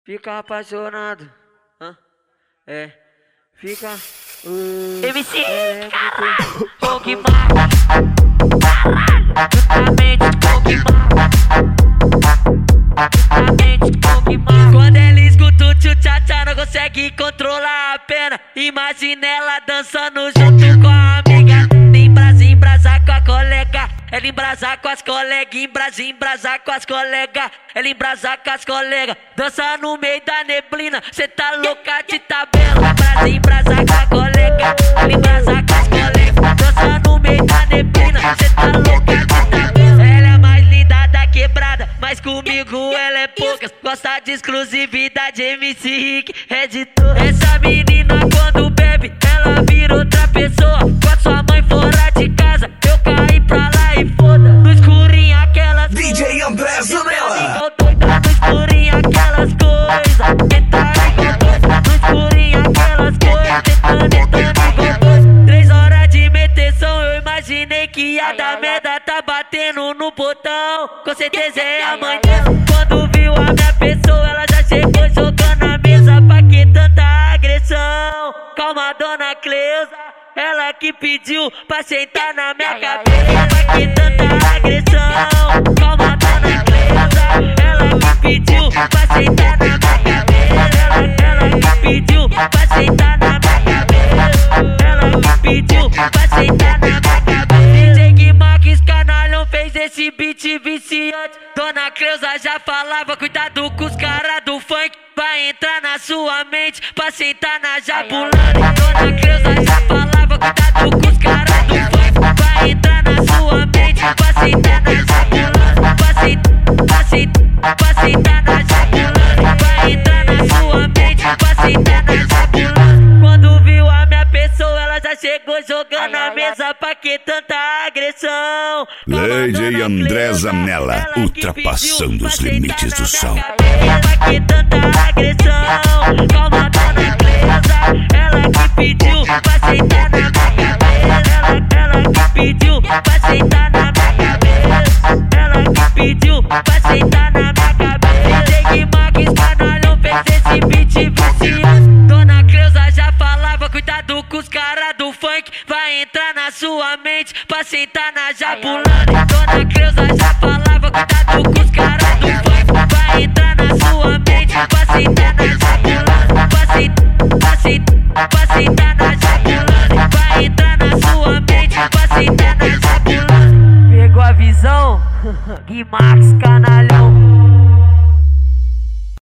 Fica apaixonado, é, fica. MC, caralho, Pokémon, justamente Pokémon. Quando ela escuta o tchu-tchá-tchá, não consegue controlar a pena. Imagina ela dançando junto com a amiga. Embrasar com a colega, ela embrasar com as colegas, embrasar com as colegas, ela embrasar com as colegas. Dança no meio da neblina, cê tá louca de tabela. Embrasar com a colega, ela embrasar com as colegas. Dança no meio da neblina, cê tá louca de tabela. Ela é mais linda da quebrada, mas comigo ela é poucas. Gosta de exclusividade, MC Rick é de todas. Essa menina quando bebe, ela vira outra pessoa. Com a sua mãe fora de casa, eu caí pra lá e foda. No escurinho aquelas DJ André Zanella. No escurinho aquelas coisas, tentando igual dois. No escurinho aquelas coisas, tentando igual dois. 3 horas de meteção, eu imaginei que ia dar merda. Tá batendo no botão, com certeza é amanhã. Quando viu a minha pessoa, ela já chegou jogando na mesa. Pra que tanta agressão? Calma, dona Cleusa, ela que pediu pra sentar na minha cabeça. Pra que tanta agressão? Calma, dona Cleusa, ela que pediu pra sentar na minha cabeça. Ela que pediu pra sentar na minha cabeça. Ela que pediu pra sentar na minha cabeça. DJ Guimarães Canalhão fez esse beat viciante. Dona Cleusa já falava, cuidado com os caras do funk. Vai entrar na sua mente pra sentar na Jabulani. Dona Cleusa já falava, cuidado com os caras do funk. Vai entrar na sua mente pra sentar na Jabulani. Pra sentar na Jabulani. Vai entrar na sua mente pra sentar na Jabulani. Quando viu a minha pessoa, ela já chegou jogando na mesa. Pra que tanta agressão? DJ André Zanella, ultrapassando os limites do som. Pra que tanta agressão? Calma, dona Cleusa, ela que pediu pra sentar na minha cabeça. Ela que pediu pra sentar na minha cabeça. Ela que pediu pra sentar na minha cabeça. DJ Guimarães Canalhão fez esse beat viciante. Dona Cleusa já falava, cuidado com os caras do funk. Vai entrar na sua mente pra sentar na Jabulani. Dona Cleusa já falava, cuidado com os caras do funk. Vai entrar na sua mente pra sentar na Jabulani. Pra sentar na Jabulani. Vai entrar na sua mente pra sentar na Jabulani. Pegou a visão? Guimarães